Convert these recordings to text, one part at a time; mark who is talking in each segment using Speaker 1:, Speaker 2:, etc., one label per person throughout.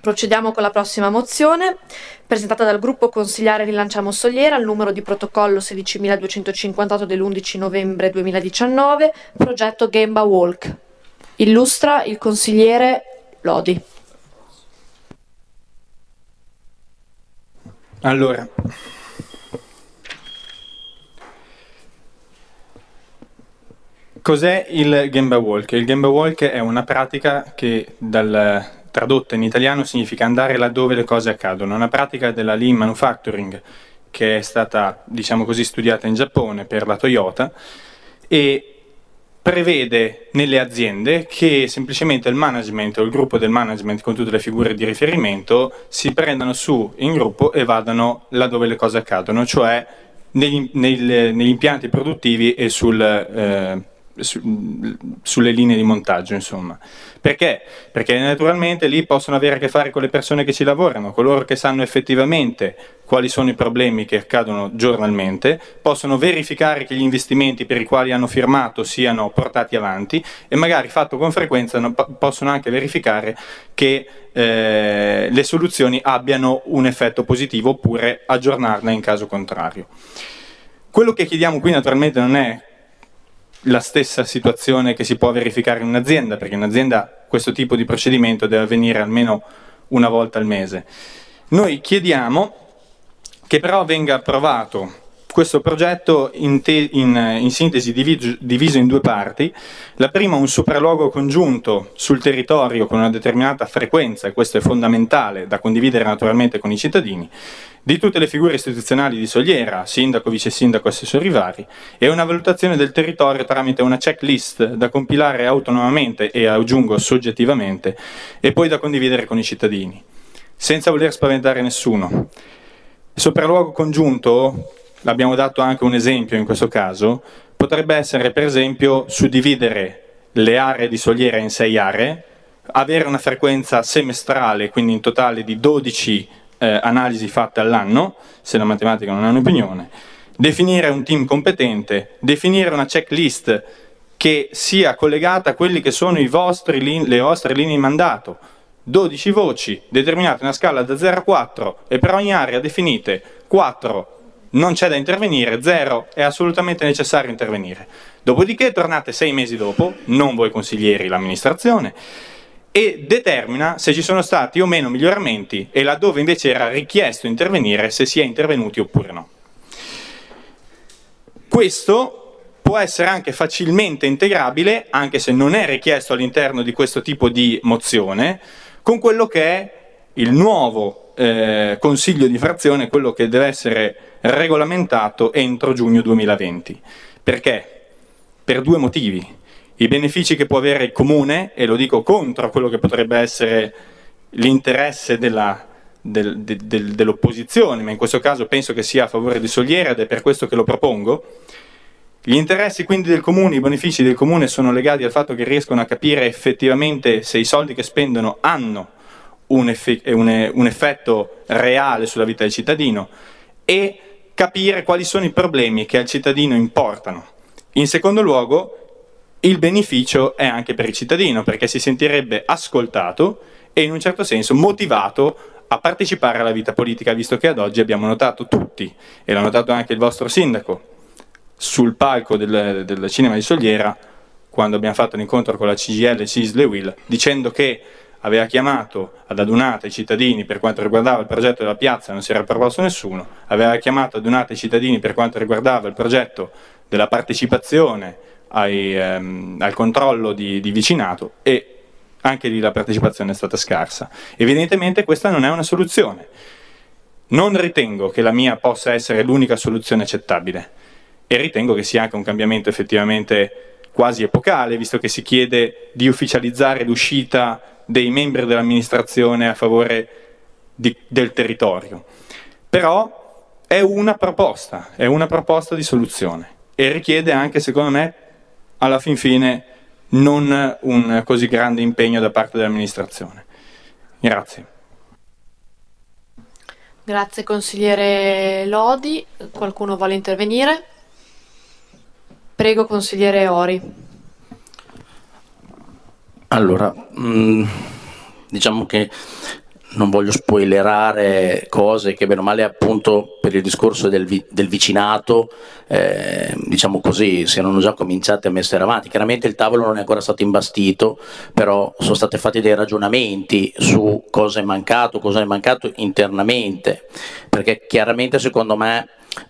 Speaker 1: Procediamo con la prossima mozione, presentata dal gruppo consigliare Rilanciamo Soliera, al numero di protocollo 16.258 dell'11 novembre 2019, progetto Gemba Walk. Illustra il consigliere Lodi.
Speaker 2: Allora, cos'è il Gemba Walk? Il Gemba Walk è una pratica che tradotta in italiano significa andare laddove le cose accadono, una pratica della lean manufacturing che è stata, diciamo così, studiata in Giappone per la Toyota e prevede nelle aziende che semplicemente il management o il gruppo del management con tutte le figure di riferimento si prendano su in gruppo e vadano laddove le cose accadono, cioè negli impianti produttivi e sulle linee di montaggio, insomma. Perché? Perché naturalmente lì possono avere a che fare con le persone che ci lavorano, coloro che sanno effettivamente quali sono i problemi che accadono giornalmente, possono verificare che gli investimenti per i quali hanno firmato siano portati avanti e magari, fatto con frequenza, possono anche verificare che le soluzioni abbiano un effetto positivo oppure aggiornarle in caso contrario. Quello che chiediamo qui naturalmente non è la stessa situazione che si può verificare in un'azienda, perché in un'azienda questo tipo di procedimento deve avvenire almeno una volta al mese. Noi chiediamo che però venga approvato questo progetto in sintesi diviso in due parti. La prima, un sopralluogo congiunto sul territorio con una determinata frequenza, e questo è fondamentale da condividere naturalmente con i cittadini, di tutte le figure istituzionali di Soliera, sindaco, vice sindaco, assessori vari, e una valutazione del territorio tramite una checklist da compilare autonomamente e, aggiungo, soggettivamente, e poi da condividere con i cittadini, senza voler spaventare nessuno. Il sopralluogo congiunto, l'abbiamo dato anche un esempio in questo caso, potrebbe essere per esempio suddividere le aree di Soliera in 6 aree, avere una frequenza semestrale, quindi in totale di 12 analisi fatte all'anno, se la matematica non è un'opinione, definire un team competente, definire una checklist che sia collegata a quelli che sono le vostre linee di mandato, 12 voci, determinate una scala da 0 a 4 e per ogni area definite 4 non c'è da intervenire, 0 è assolutamente necessario intervenire. Dopodiché tornate 6 mesi dopo, non voi consiglieri, l'amministrazione, e determina se ci sono stati o meno miglioramenti e laddove invece era richiesto intervenire, se si è intervenuti oppure no. Questo può essere anche facilmente integrabile, anche se non è richiesto all'interno di questo tipo di mozione, con quello che è il nuovo consiglio di frazione, quello che deve essere regolamentato entro giugno 2020. Perché? Per 2 motivi. I benefici che può avere il comune, e lo dico contro quello che potrebbe essere l'interesse dell'opposizione, ma in questo caso penso che sia a favore di Soliera ed è per questo che lo propongo. Gli interessi quindi del comune, i benefici del comune sono legati al fatto che riescono a capire effettivamente se i soldi che spendono hanno un effetto reale sulla vita del cittadino e capire quali sono i problemi che al cittadino importano. In secondo luogo, il beneficio è anche per il cittadino, perché si sentirebbe ascoltato e in un certo senso motivato a partecipare alla vita politica, visto che ad oggi abbiamo notato tutti, e l'ha notato anche il vostro sindaco, sul palco del cinema di Soliera, quando abbiamo fatto l'incontro con la CGIL, CISL e UIL, dicendo che aveva chiamato ad adunate i cittadini per quanto riguardava il progetto della piazza, non si era proposto nessuno, aveva chiamato adunate i cittadini per quanto riguardava il progetto della partecipazione al controllo di vicinato, e anche lì la partecipazione è stata scarsa. Evidentemente questa non è una soluzione. Non ritengo che la mia possa essere l'unica soluzione accettabile e ritengo che sia anche un cambiamento effettivamente quasi epocale, visto che si chiede di ufficializzare l'uscita dei membri dell'amministrazione a favore del territorio. Però è una proposta di soluzione e richiede anche, secondo me, alla fin fine non un così grande impegno da parte dell'amministrazione. Grazie.
Speaker 1: Grazie consigliere Lodi. Qualcuno vuole intervenire? Prego consigliere Ori.
Speaker 3: Allora, diciamo che non voglio spoilerare cose che bene o male appunto per il discorso del vicinato diciamo così si erano già cominciate a mettere avanti. Chiaramente il tavolo non è ancora stato imbastito, però sono stati fatti dei ragionamenti su cosa è mancato internamente, perché chiaramente secondo me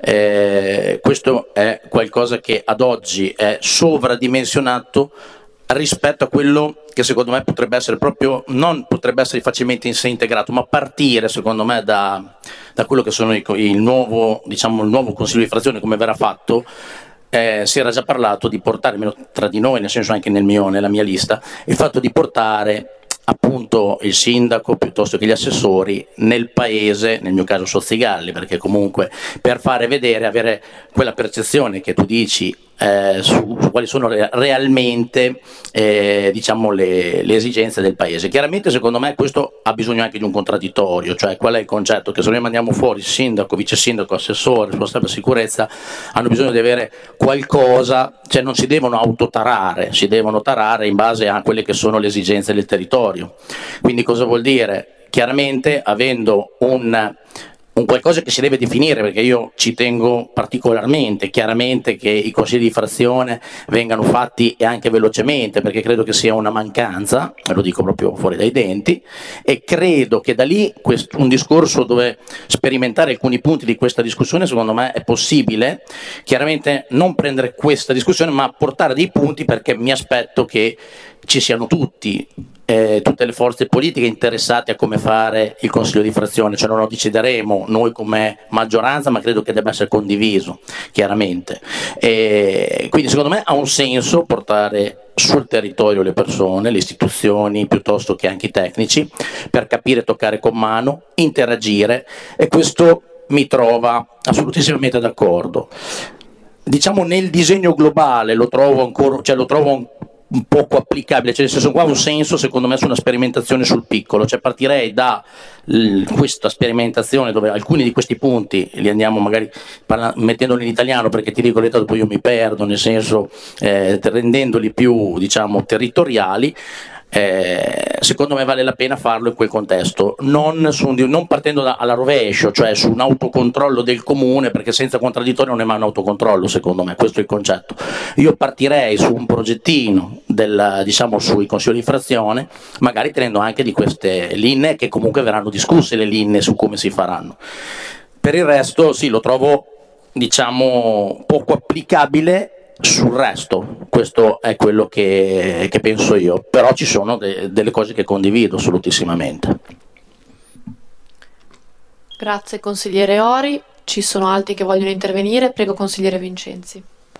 Speaker 3: questo è qualcosa che ad oggi è sovradimensionato rispetto a quello che secondo me potrebbe essere proprio, non potrebbe essere facilmente in sé integrato, ma partire secondo me da quello che sono il nuovo consiglio di frazione, come verrà fatto. Si era già parlato di portare, almeno tra di noi, nel senso anche nella mia lista, il fatto di portare appunto il sindaco piuttosto che gli assessori nel paese, nel mio caso Sozzigalli, perché comunque per fare vedere, avere quella percezione che tu dici su quali sono realmente diciamo le esigenze del paese. Chiaramente secondo me questo ha bisogno anche di un contraddittorio, cioè qual è il concetto? Che se noi mandiamo fuori sindaco, vice sindaco, assessore, responsabile sicurezza, hanno bisogno di avere qualcosa, cioè non si devono autotarare, si devono tarare in base a quelle che sono le esigenze del territorio. Quindi cosa vuol dire? Chiaramente avendo un qualcosa che si deve definire, perché io ci tengo particolarmente, chiaramente, che i consigli di frazione vengano fatti e anche velocemente, perché credo che sia una mancanza, lo dico proprio fuori dai denti, e credo che da lì un discorso dove sperimentare alcuni punti di questa discussione secondo me è possibile. Chiaramente non prendere questa discussione ma portare dei punti, perché mi aspetto che ci siano tutte le forze politiche interessate a come fare il consiglio di frazione, cioè non lo decideremo noi come maggioranza, ma credo che debba essere condiviso chiaramente. Quindi secondo me ha un senso portare sul territorio le persone, le istituzioni piuttosto che anche i tecnici, per capire, toccare con mano, interagire, e questo mi trova assolutissimamente d'accordo. Diciamo nel disegno globale lo trovo un poco applicabile, cioè nel senso qua ha un senso secondo me su una sperimentazione sul piccolo, cioè partirei da questa sperimentazione dove alcuni di questi punti li andiamo magari mettendoli in italiano, perché ti dico dopo io mi perdo, nel senso rendendoli più diciamo territoriali. Secondo me vale la pena farlo in quel contesto, non partendo alla rovescio, cioè su un autocontrollo del comune, perché senza contraddittorio non è mai un autocontrollo, secondo me questo è il concetto. Io partirei su un progettino diciamo sui consigli di frazione, magari tenendo anche di queste linee che comunque verranno discusse, le linee su come si faranno. Per il resto sì, lo trovo diciamo poco applicabile sul resto, questo è quello che penso io, però ci sono delle cose che condivido assolutissimamente.
Speaker 1: Grazie consigliere Ori, ci sono altri che vogliono intervenire, prego consigliere Vincenzi.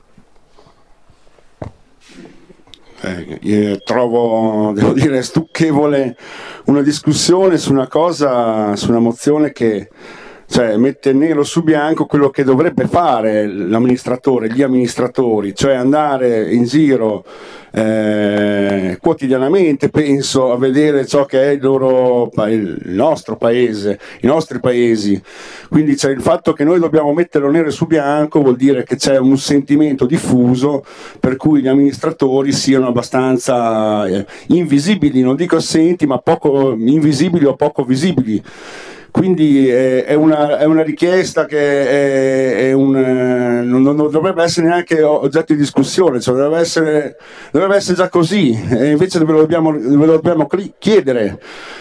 Speaker 4: Io trovo, devo dire, stucchevole una discussione su una cosa, su una mozione che mette nero su bianco quello che dovrebbe fare l'amministratore, gli amministratori, cioè andare in giro quotidianamente, penso, a vedere ciò che è il nostro paese, i nostri paesi. Quindi c'è il fatto che noi dobbiamo metterlo nero su bianco, vuol dire che c'è un sentimento diffuso per cui gli amministratori siano abbastanza invisibili, non dico assenti, ma poco invisibili o poco visibili. Quindi è una richiesta che non dovrebbe essere neanche oggetto di discussione, cioè dovrebbe essere già così, e invece ve lo dobbiamo chiedere.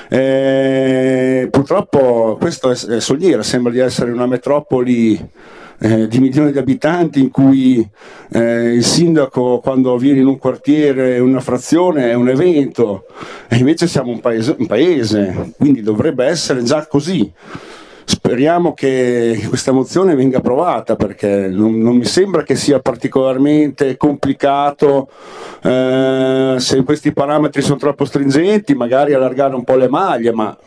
Speaker 4: Purtroppo questo è Soliera, sembra di essere una metropoli di milioni di abitanti in cui il sindaco quando viene in un quartiere, una frazione, è un evento, e invece siamo un paese, quindi dovrebbe essere già così. Speriamo che questa mozione venga approvata, perché non mi sembra che sia particolarmente complicato, se questi parametri sono troppo stringenti magari allargare un po' le maglie, ma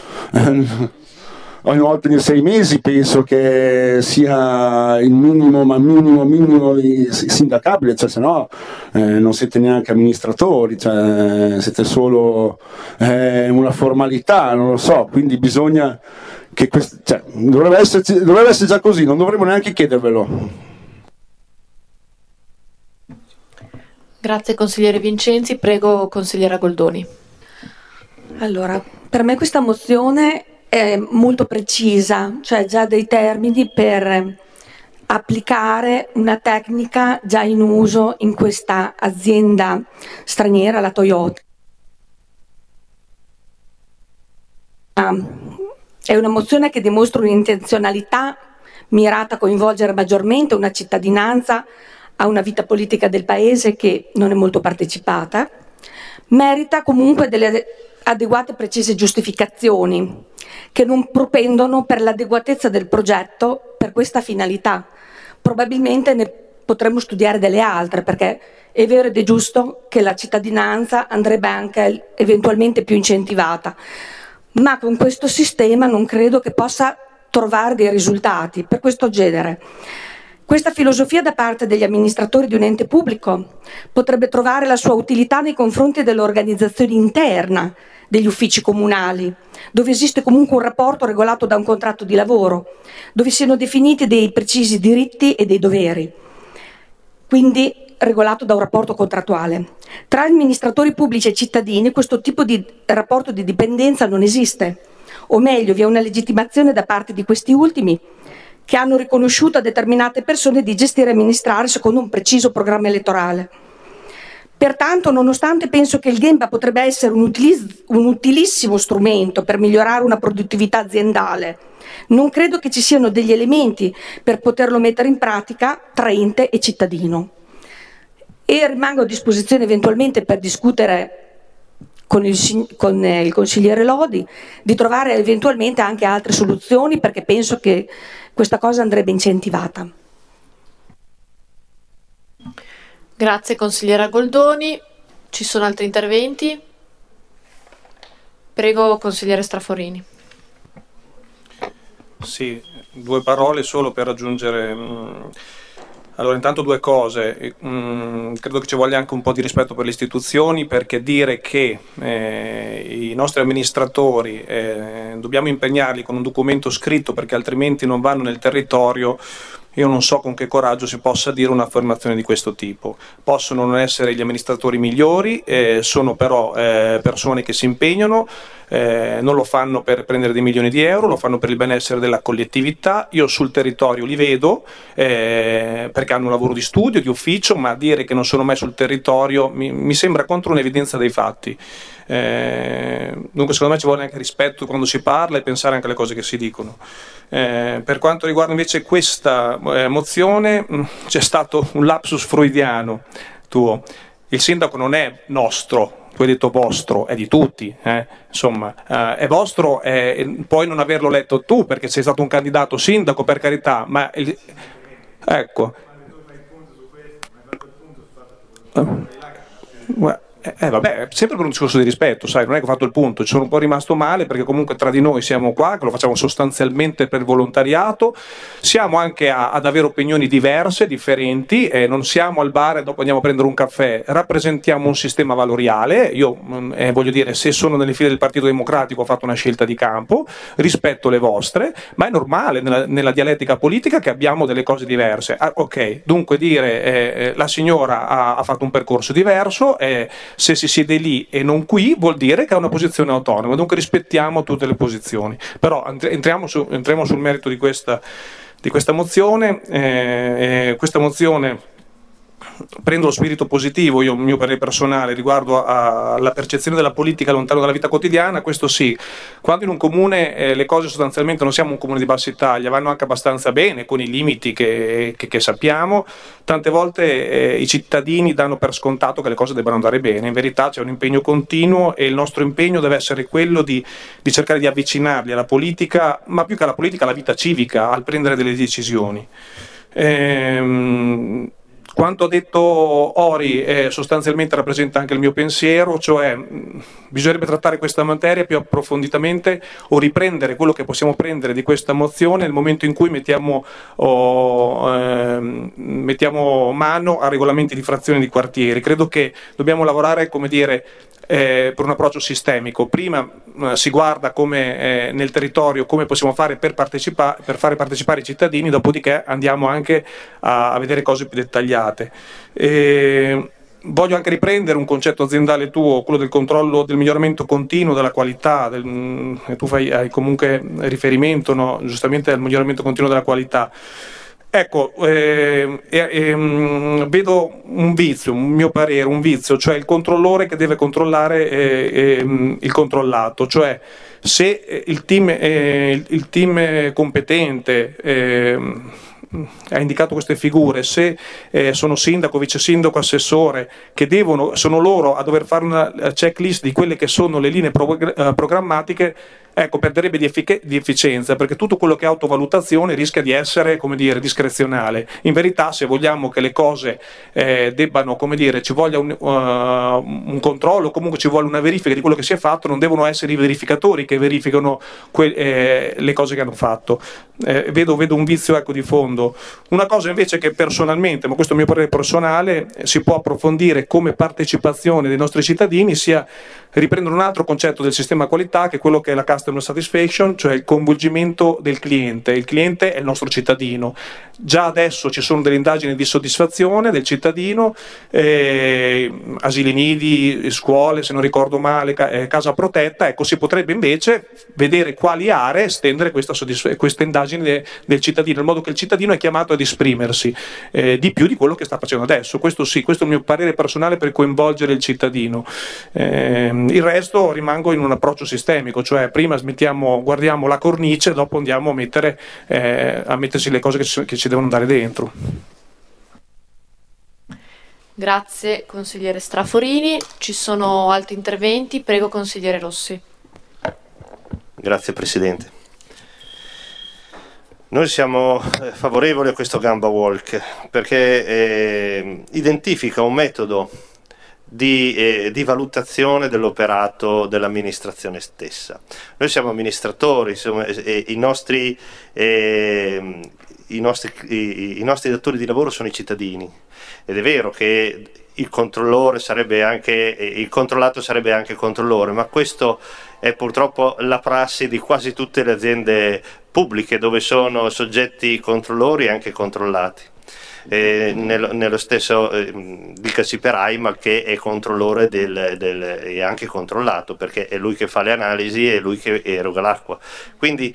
Speaker 4: ogni volta ogni 6 mesi penso che sia il minimo, ma minimo sindacabile, cioè se no non siete neanche amministratori, cioè siete solo una formalità, non lo so, quindi bisogna che dovrebbe essere già così, non dovremmo neanche chiedervelo.
Speaker 1: Grazie consigliere Vincenzi, prego consigliera Goldoni.
Speaker 5: Allora, Per me questa mozione è molto precisa, cioè già dei termini per applicare una tecnica già in uso in questa azienda straniera, la Toyota. È una mozione che dimostra un'intenzionalità mirata a coinvolgere maggiormente una cittadinanza a una vita politica del paese che non è molto partecipata. Merita comunque delle adeguate e precise giustificazioni che non propendono per l'adeguatezza del progetto per questa finalità. Probabilmente ne potremmo studiare delle altre, perché è vero ed è giusto che la cittadinanza andrebbe anche eventualmente più incentivata, ma con questo sistema non credo che possa trovare dei risultati per questo genere. Questa filosofia da parte degli amministratori di un ente pubblico potrebbe trovare la sua utilità nei confronti dell'organizzazione interna degli uffici comunali, dove esiste comunque un rapporto regolato da un contratto di lavoro, dove siano definiti dei precisi diritti e dei doveri, quindi regolato da un rapporto contrattuale. Tra amministratori pubblici e cittadini questo tipo di rapporto di dipendenza non esiste, o meglio vi è una legittimazione da parte di questi ultimi che hanno riconosciuto a determinate persone di gestire e amministrare secondo un preciso programma elettorale. Pertanto, nonostante penso che il Gemba potrebbe essere un utilissimo strumento per migliorare una produttività aziendale, non credo che ci siano degli elementi per poterlo mettere in pratica tra ente e cittadino. E rimango a disposizione eventualmente per discutere con il consigliere Lodi di trovare eventualmente anche altre soluzioni, perché penso che questa cosa andrebbe incentivata.
Speaker 1: Grazie consigliera Goldoni. Ci sono altri interventi? Prego consigliere Straforini.
Speaker 6: Sì, 2 parole solo per aggiungere. Allora, intanto 2 cose. Credo che ci voglia anche un po' di rispetto per le istituzioni, perché dire che i nostri amministratori dobbiamo impegnarli con un documento scritto perché altrimenti non vanno nel territorio, io non so con che coraggio si possa dire un'affermazione di questo tipo. Possono non essere gli amministratori migliori, sono però persone che si impegnano, non lo fanno per prendere dei milioni di euro, lo fanno per il benessere della collettività. Io sul territorio li vedo perché hanno un lavoro di studio, di ufficio, ma dire che non sono mai sul territorio mi sembra contro un'evidenza dei fatti. Dunque secondo me ci vuole anche rispetto quando si parla e pensare anche alle cose che si dicono. Per quanto riguarda invece questa mozione, c'è stato un lapsus freudiano tuo. Il sindaco non è nostro, tu hai detto vostro, è di tutti, insomma, è vostro, puoi non averlo letto tu perché sei stato un candidato sindaco, per carità, ma ecco. Vabbè, sempre per un discorso di rispetto, sai, non è che ho fatto il punto, ci sono un po' rimasto male perché comunque tra di noi siamo qua, che lo facciamo sostanzialmente per volontariato, siamo anche ad avere opinioni diverse, differenti, non siamo al bar e dopo andiamo a prendere un caffè, rappresentiamo un sistema valoriale. Io voglio dire, se sono nelle file del Partito Democratico ho fatto una scelta di campo, rispetto le vostre, ma è normale nella dialettica politica che abbiamo delle cose diverse. Ok, dunque dire la signora ha fatto un percorso diverso, se si siede lì e non qui vuol dire che ha una posizione autonoma, dunque rispettiamo tutte le posizioni. Però entriamo sul merito di questa mozione. Questa mozione prendo lo spirito positivo, io, il mio parere personale riguardo alla percezione della politica lontano dalla vita quotidiana. Questo sì, quando in un comune le cose sostanzialmente, non siamo un comune di Bassa Italia, vanno anche abbastanza bene con i limiti che sappiamo, tante volte i cittadini danno per scontato che le cose debbano andare bene. In verità c'è un impegno continuo e il nostro impegno deve essere quello di cercare di avvicinarli alla politica, ma più che alla politica alla vita civica, al prendere delle decisioni. Quanto ha detto Ori sostanzialmente rappresenta anche il mio pensiero, cioè bisognerebbe trattare questa materia più approfonditamente o riprendere quello che possiamo prendere di questa mozione nel momento in cui mettiamo mano a regolamenti di frazione di quartieri. Credo che dobbiamo lavorare, come dire, per un approccio sistemico. Prima si guarda come nel territorio come possiamo fare per fare partecipare i cittadini, dopodiché andiamo anche a vedere cose più dettagliate. voglio anche riprendere un concetto aziendale tuo, quello del controllo, del miglioramento continuo della qualità, tu hai comunque riferimento, no? Giustamente al miglioramento continuo della qualità. Ecco, vedo un vizio, un mio parere, un vizio, cioè il controllore che deve controllare il controllato, cioè se il team competente ha indicato queste figure, se sono sindaco, vice sindaco, assessore, che sono loro a dover fare una checklist di quelle che sono le linee programmatiche, ecco, perderebbe di efficienza, perché tutto quello che è autovalutazione rischia di essere, come dire, discrezionale. In verità, se vogliamo che le cose debbano, come dire, ci voglia un controllo, comunque ci vuole una verifica di quello che si è fatto, non devono essere i verificatori che verificano le cose che hanno fatto. Vedo un vizio, ecco, di fondo. Una cosa invece che personalmente, ma questo è il mio parere personale, si può approfondire come partecipazione dei nostri cittadini, sia riprendere un altro concetto del sistema qualità, che è quello che è la customer satisfaction, cioè il coinvolgimento del cliente. Il cliente è il nostro cittadino. Già adesso ci sono delle indagini di soddisfazione del cittadino, asili nidi, scuole, se non ricordo male, casa protetta. Ecco, si potrebbe invece vedere quali aree estendere questa indagine del cittadino, in modo che il cittadino è chiamato ad esprimersi di più di quello che sta facendo adesso. Questo sì, questo è il mio parere personale per coinvolgere il cittadino. Il resto rimango in un approccio sistemico, cioè prima guardiamo la cornice, dopo andiamo a mettersi le cose che ci devono andare dentro.
Speaker 1: Grazie consigliere Straforini. Ci sono altri interventi? Prego consigliere Rossi.
Speaker 7: Grazie Presidente. Noi siamo favorevoli a questo Gamba Walk perché identifica un metodo di valutazione dell'operato dell'amministrazione stessa. Noi siamo amministratori, insomma, e i nostri datori di lavoro sono i cittadini, ed è vero che il controllato sarebbe anche controllore, ma questo è purtroppo la prassi di quasi tutte le aziende pubbliche, dove sono soggetti controllori e anche controllati. Nello stesso dicasi per Aimal, che è controllore e anche controllato, perché è lui che fa le analisi e lui che eroga l'acqua. Quindi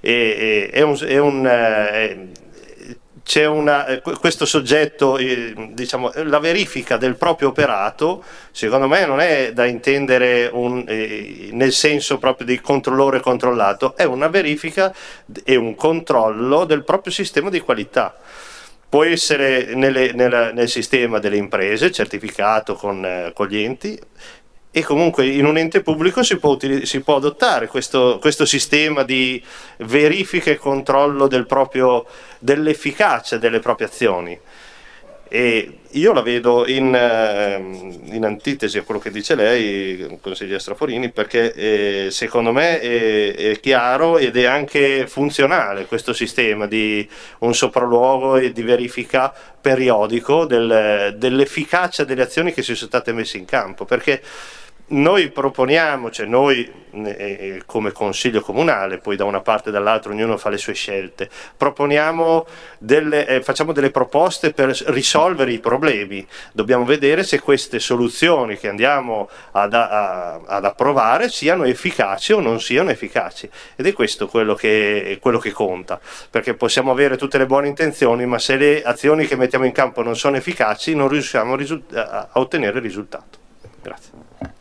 Speaker 7: questo soggetto, diciamo, la verifica del proprio operato, secondo me non è da intendere nel senso proprio di controllore controllato, è una verifica e un controllo del proprio sistema di qualità. Può essere nel sistema delle imprese, certificato con gli enti, e comunque in un ente pubblico si può adottare questo sistema di verifica e controllo dell'efficacia delle proprie azioni. E io la vedo in antitesi a quello che dice lei, consigliere Straforini, perché secondo me è chiaro ed è anche funzionale questo sistema di un sopralluogo e di verifica periodico dell'efficacia delle azioni che si sono state messe in campo, perché noi proponiamo, cioè noi come consiglio comunale, poi da una parte e dall'altra ognuno fa le sue scelte, proponiamo facciamo delle proposte per risolvere i problemi. Dobbiamo vedere se queste soluzioni che andiamo ad approvare siano efficaci o non siano efficaci, ed è questo quello che conta, perché possiamo avere tutte le buone intenzioni, ma se le azioni che mettiamo in campo non sono efficaci non riusciamo a ottenere il risultato. Grazie.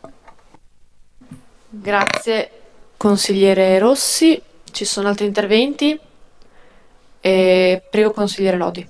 Speaker 1: Grazie consigliere Rossi. Ci sono altri interventi? Prego consigliere Lodi.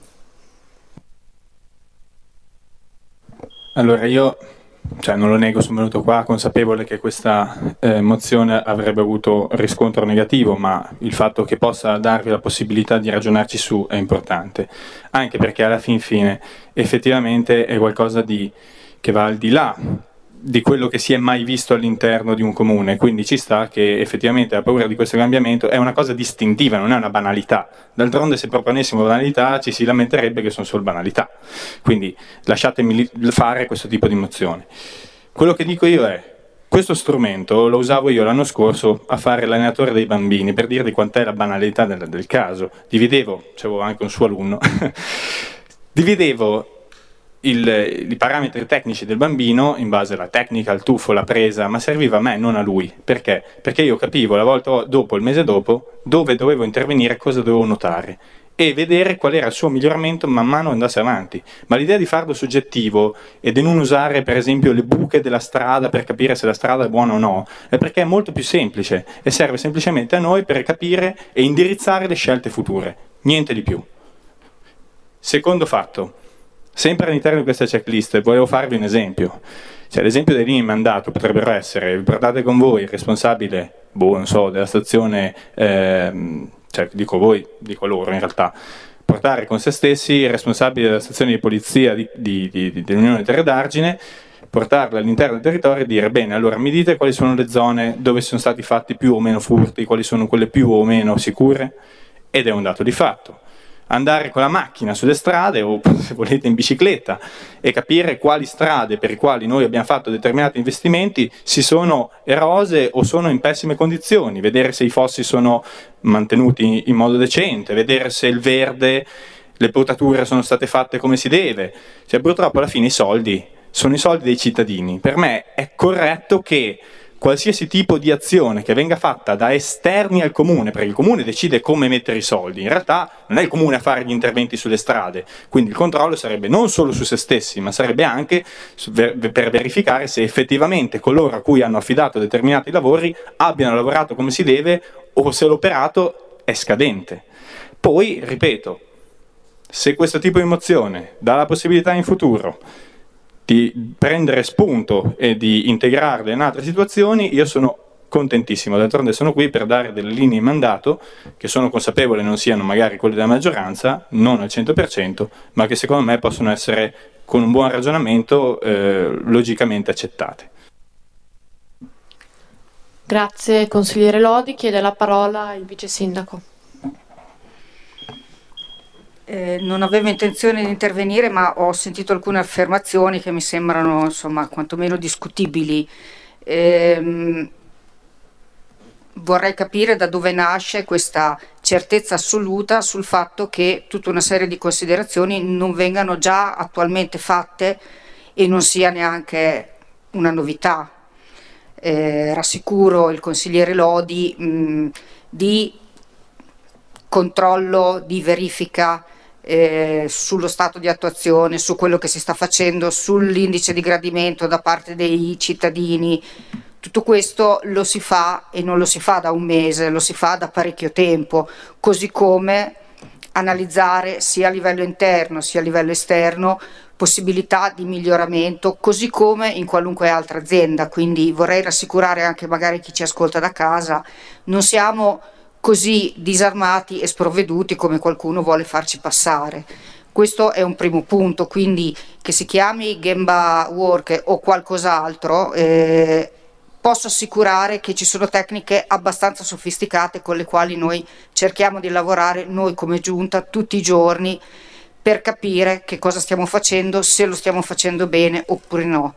Speaker 2: Allora io non lo nego, sono venuto qua consapevole che questa mozione avrebbe avuto riscontro negativo, ma il fatto che possa darvi la possibilità di ragionarci su è importante, anche perché alla fine effettivamente è qualcosa che va al di là di quello che si è mai visto all'interno di un comune, quindi ci sta che effettivamente la paura di questo cambiamento è una cosa distintiva, non è una banalità. D'altronde se proponessimo banalità ci si lamenterebbe che sono solo banalità, quindi lasciatemi fare questo tipo di mozione. Quello che dico io è: questo strumento lo usavo io l'anno scorso a fare l'allenatore dei bambini, per dirvi quant'è la banalità del caso. C'avevo anche un suo alunno, dividevo i parametri tecnici del bambino in base alla tecnica, al tuffo, la presa, ma serviva a me, non a lui. Perché? Perché io capivo la volta dopo, il mese dopo, dove dovevo intervenire, cosa dovevo notare e vedere qual era il suo miglioramento man mano andasse avanti. Ma l'idea di farlo soggettivo e di non usare per esempio le buche della strada per capire se la strada è buona o no, è perché è molto più semplice e serve semplicemente a noi per capire e indirizzare le scelte future, niente di più. Secondo fatto, sempre all'interno di questa checklist volevo farvi un esempio. Cioè, l'esempio delle linee di mandato potrebbero essere: vi portate con voi il responsabile, non so, della stazione, cioè dico voi, dico loro in realtà, portare con se stessi il responsabile della stazione di polizia dell'Unione Terre d'Argine, portarla all'interno del territorio e dire: bene, allora mi dite quali sono le zone dove sono stati fatti più o meno furti, quali sono quelle più o meno sicure, ed è un dato di fatto. Andare con la macchina sulle strade o se volete in bicicletta e capire quali strade per i quali noi abbiamo fatto determinati investimenti si sono erose o sono in pessime condizioni, vedere se i fossi sono mantenuti in modo decente, vedere se il verde, le potature sono state fatte come si deve. Cioè, purtroppo alla fine i soldi sono i soldi dei cittadini. Per me è corretto che qualsiasi tipo di azione che venga fatta da esterni al comune, perché il comune decide come mettere i soldi, in realtà non è il comune a fare gli interventi sulle strade, quindi il controllo sarebbe non solo su se stessi, ma sarebbe anche per verificare se effettivamente coloro a cui hanno affidato determinati lavori abbiano lavorato come si deve o se l'operato è scadente. Poi, ripeto, se questo tipo di mozione dà la possibilità in futuro di prendere spunto e di integrarle in altre situazioni, io sono contentissimo. D'altronde sono qui per dare delle linee di mandato che sono consapevole non siano magari quelle della maggioranza, non al 100%, ma che secondo me possono essere, con un buon ragionamento, logicamente accettate.
Speaker 1: Grazie consigliere Lodi. Chiede la parola il vice sindaco.
Speaker 8: Non avevo intenzione di intervenire, ma ho sentito alcune affermazioni che mi sembrano, insomma, quantomeno discutibili. Vorrei capire da dove nasce questa certezza assoluta sul fatto che tutta una serie di considerazioni non vengano già attualmente fatte e non sia neanche una novità. Rassicuro il consigliere Lodi di controllo, di verifica sullo stato di attuazione, su quello che si sta facendo, sull'indice di gradimento da parte dei cittadini. Tutto questo lo si fa e non lo si fa da un mese, lo si fa da parecchio tempo, così come analizzare sia a livello interno sia a livello esterno possibilità di miglioramento, così come in qualunque altra azienda. Quindi vorrei rassicurare anche magari chi ci ascolta da casa: non siamo così disarmati e sprovveduti come qualcuno vuole farci passare. Questo è un primo punto, quindi che si chiami Gemba Work o qualcos'altro, posso assicurare che ci sono tecniche abbastanza sofisticate con le quali noi cerchiamo di lavorare, noi come giunta, tutti i giorni, per capire che cosa stiamo facendo, se lo stiamo facendo bene oppure no.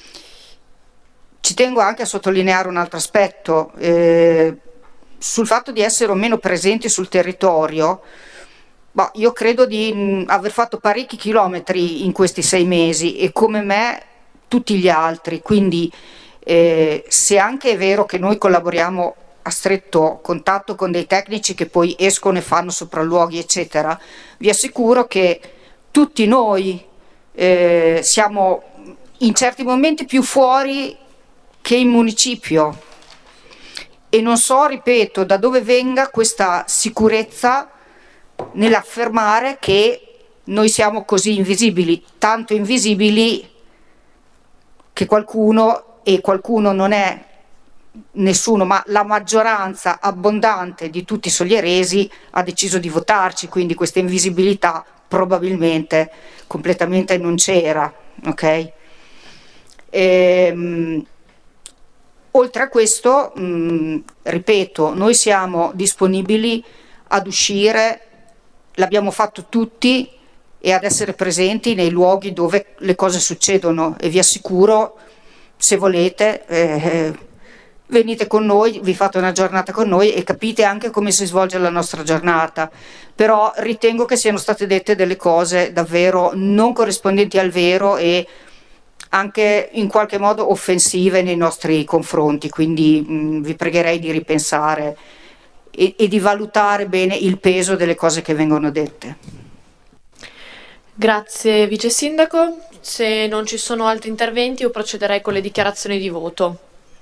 Speaker 8: Ci tengo anche a sottolineare un altro aspetto, sul fatto di essere o meno presenti sul territorio. Io credo di aver fatto parecchi chilometri in questi 6 mesi e come me tutti gli altri, quindi se anche è vero che noi collaboriamo a stretto contatto con dei tecnici che poi escono e fanno sopralluoghi eccetera, vi assicuro che tutti noi siamo in certi momenti più fuori che in municipio. E non so, ripeto, da dove venga questa sicurezza nell'affermare che noi siamo così invisibili, tanto invisibili che qualcuno, e qualcuno non è nessuno, ma la maggioranza abbondante di tutti i soglieresi ha deciso di votarci, quindi questa invisibilità probabilmente completamente non c'era, ok? Oltre a questo, ripeto, noi siamo disponibili ad uscire, l'abbiamo fatto tutti, e ad essere presenti nei luoghi dove le cose succedono, e vi assicuro, se volete, venite con noi, vi fate una giornata con noi e capite anche come si svolge la nostra giornata. Però ritengo che siano state dette delle cose davvero non corrispondenti al vero e anche in qualche modo offensive nei nostri confronti, quindi vi pregherei di ripensare e di valutare bene il peso delle cose che vengono dette.
Speaker 1: Grazie Vice Sindaco. Se non ci sono altri interventi io procederei con le dichiarazioni di voto.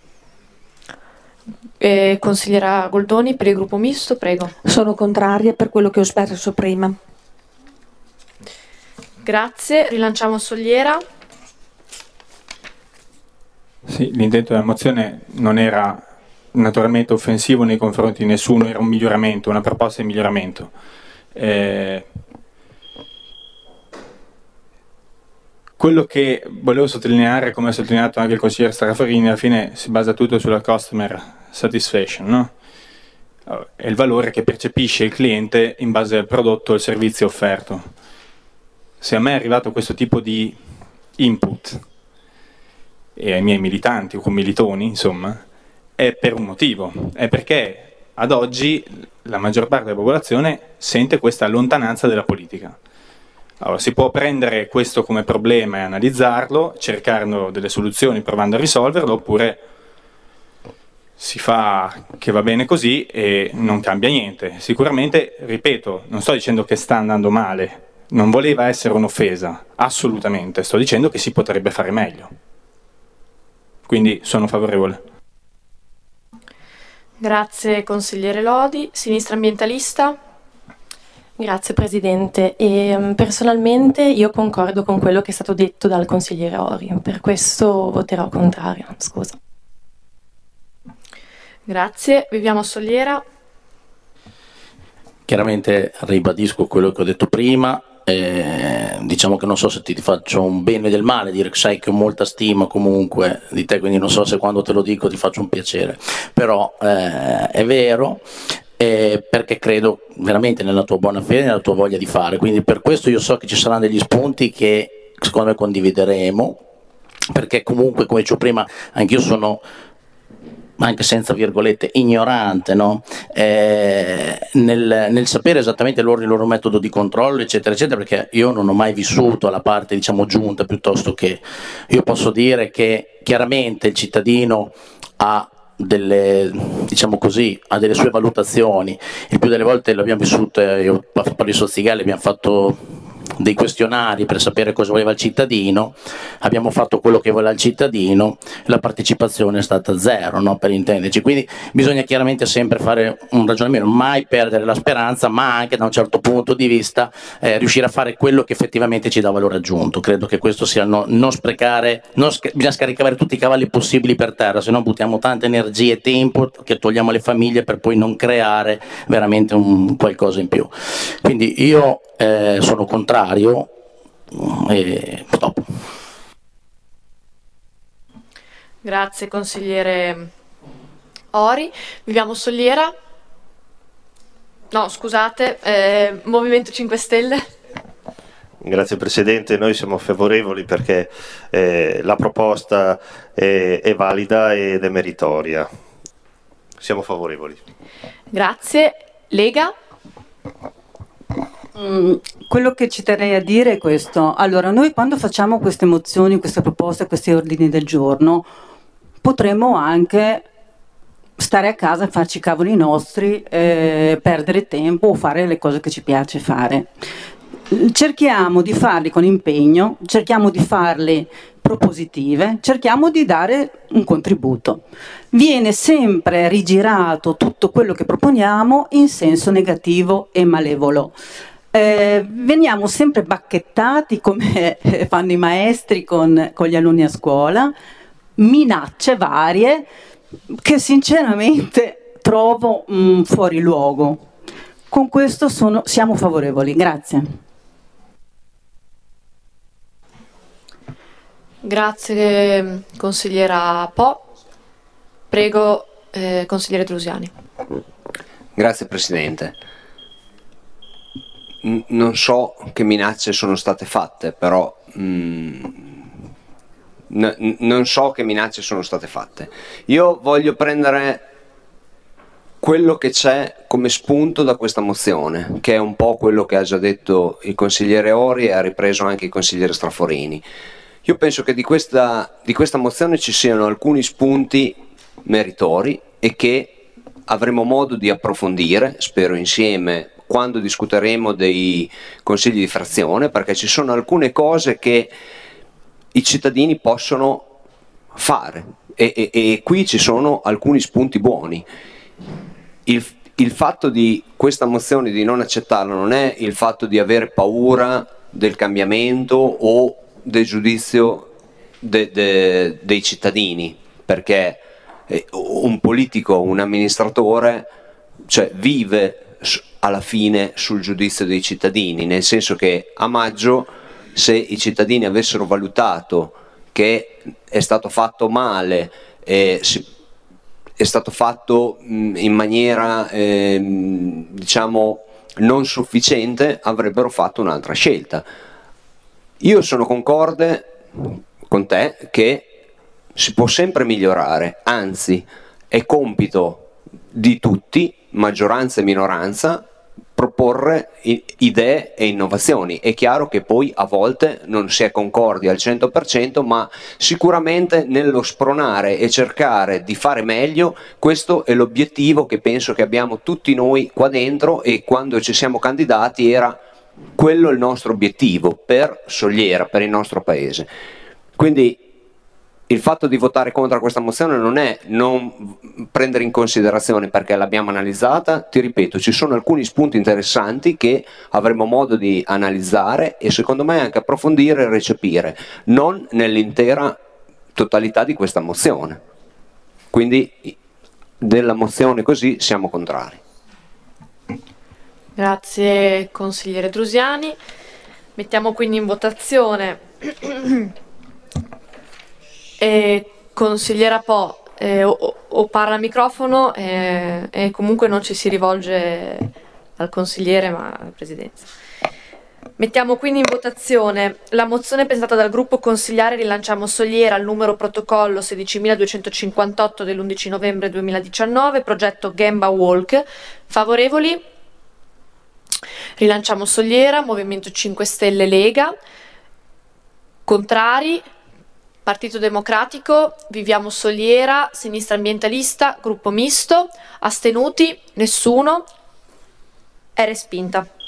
Speaker 1: Consigliera Goldoni per il gruppo misto, prego.
Speaker 5: Sono contraria per quello che ho espresso prima.
Speaker 1: Grazie, rilanciamo Soliera.
Speaker 2: Sì, l'intento della mozione non era naturalmente offensivo nei confronti di nessuno, era un miglioramento, una proposta di miglioramento. Quello che volevo sottolineare, come ha sottolineato anche il consigliere Straforini, alla fine si basa tutto sulla customer satisfaction, no? È il valore che percepisce il cliente in base al prodotto o al servizio offerto. Se a me è arrivato questo tipo di input e ai miei militanti o commilitoni, insomma, è per un motivo, è perché ad oggi la maggior parte della popolazione sente questa lontananza dalla politica. Allora, si può prendere questo come problema e analizzarlo, cercare delle soluzioni provando a risolverlo, oppure si fa che va bene così e non cambia niente. Sicuramente, ripeto, non sto dicendo che sta andando male, non voleva essere un'offesa, assolutamente, sto dicendo che si potrebbe fare meglio. Quindi sono favorevole.
Speaker 1: Grazie consigliere Lodi. Sinistra Ambientalista.
Speaker 9: Grazie Presidente, e personalmente io concordo con quello che è stato detto dal consigliere Ori, per questo voterò contrario, scusa.
Speaker 1: Grazie, viviamo Soliera.
Speaker 3: Chiaramente ribadisco quello che ho detto prima, diciamo che non so se ti faccio un bene o del male, dire che sai che ho molta stima comunque di te, quindi non so se quando te lo dico ti faccio un piacere, però è vero. Perché credo veramente nella tua buona fede e nella tua voglia di fare, quindi per questo io so che ci saranno degli spunti che secondo me condivideremo, perché comunque come dicevo prima anch'io sono, anche senza virgolette, ignorante, no? Nel sapere esattamente il loro metodo di controllo eccetera eccetera, perché io non ho mai vissuto alla parte diciamo giunta, piuttosto che io posso dire che chiaramente il cittadino ha diciamo così, ha delle sue valutazioni. Il più delle volte lo abbiamo vissuto, io parlo di Sozigali, abbiamo fatto dei questionari per sapere cosa voleva il cittadino, abbiamo fatto quello che voleva il cittadino, la partecipazione è stata zero, no? Per intenderci, quindi bisogna chiaramente sempre fare un ragionamento, mai perdere la speranza, ma anche da un certo punto di vista riuscire a fare quello che effettivamente ci dà valore aggiunto. Credo che questo sia non sprecare, bisogna scaricare tutti i cavalli possibili per terra, se no buttiamo tanta energia e tempo che togliamo alle famiglie per poi non creare veramente un qualcosa in più. Quindi io sono contrario e stop.
Speaker 1: Grazie consigliere Ori. Viviamo Soliera. No, scusate, Movimento 5 Stelle.
Speaker 7: Grazie Presidente, noi siamo favorevoli perché la proposta è valida ed è meritoria. Siamo favorevoli.
Speaker 1: Grazie. Lega.
Speaker 10: Quello che ci terrei a dire è questo. Allora, noi quando facciamo queste mozioni, queste proposte, questi ordini del giorno, potremmo anche stare a casa e farci i cavoli nostri, perdere tempo o fare le cose che ci piace fare. Cerchiamo di farli con impegno, cerchiamo di farli propositive, cerchiamo di dare un contributo. Viene sempre rigirato tutto quello che proponiamo in senso negativo e malevolo. Veniamo sempre bacchettati come fanno i maestri con gli alunni a scuola, minacce varie che sinceramente trovo fuori luogo. Con questo siamo favorevoli. Grazie.
Speaker 1: Grazie consigliera Po. Prego consigliere Drusiani.
Speaker 11: Grazie Presidente. Non so che minacce sono state fatte, però non so che minacce sono state fatte. Io voglio prendere quello che c'è come spunto da questa mozione, che è un po' quello che ha già detto il consigliere Ori e ha ripreso anche il consigliere Straforini. Io penso che di questa mozione ci siano alcuni spunti meritori e che avremo modo di approfondire, spero insieme, quando discuteremo dei consigli di frazione, perché ci sono alcune cose che i cittadini possono fare e qui ci sono alcuni spunti buoni. Il fatto di questa mozione di non accettarla non è il fatto di avere paura del cambiamento o del giudizio dei cittadini, perché un politico, un amministratore, cioè vive alla fine sul giudizio dei cittadini, nel senso che a maggio, se i cittadini avessero valutato che è stato fatto male, è stato fatto in maniera diciamo non sufficiente, avrebbero fatto un'altra scelta. Io sono concorde con te che si può sempre migliorare, anzi è compito di tutti, maggioranza e minoranza, proporre idee e innovazioni. È chiaro che poi a volte non si è concordi al 100%, ma sicuramente nello spronare e cercare di fare meglio, questo è l'obiettivo che penso che abbiamo tutti noi qua dentro, e quando ci siamo candidati era quello il nostro obiettivo per Sogliera, per il nostro paese. Quindi il fatto di votare contro questa mozione non è non prendere in considerazione, perché l'abbiamo analizzata, ti ripeto, ci sono alcuni spunti interessanti che avremo modo di analizzare e secondo me anche approfondire e recepire, non nell'intera totalità di questa mozione. Quindi della mozione così siamo contrari.
Speaker 1: Grazie consigliere Drusiani. Mettiamo quindi in votazione consigliera Po o parla al microfono e comunque non ci si rivolge al consigliere ma alla presidenza. Mettiamo quindi in votazione la mozione presentata dal gruppo consigliare Rilanciamo Sogliera al numero protocollo 16.258 dell'11 novembre 2019, progetto Gemba Walk. Favorevoli? Rilanciamo Sogliera, Movimento 5 Stelle, Lega. Contrari? Partito Democratico, Viviamo Sogliera, Sinistra Ambientalista, Gruppo Misto. Astenuti? Nessuno. È respinta.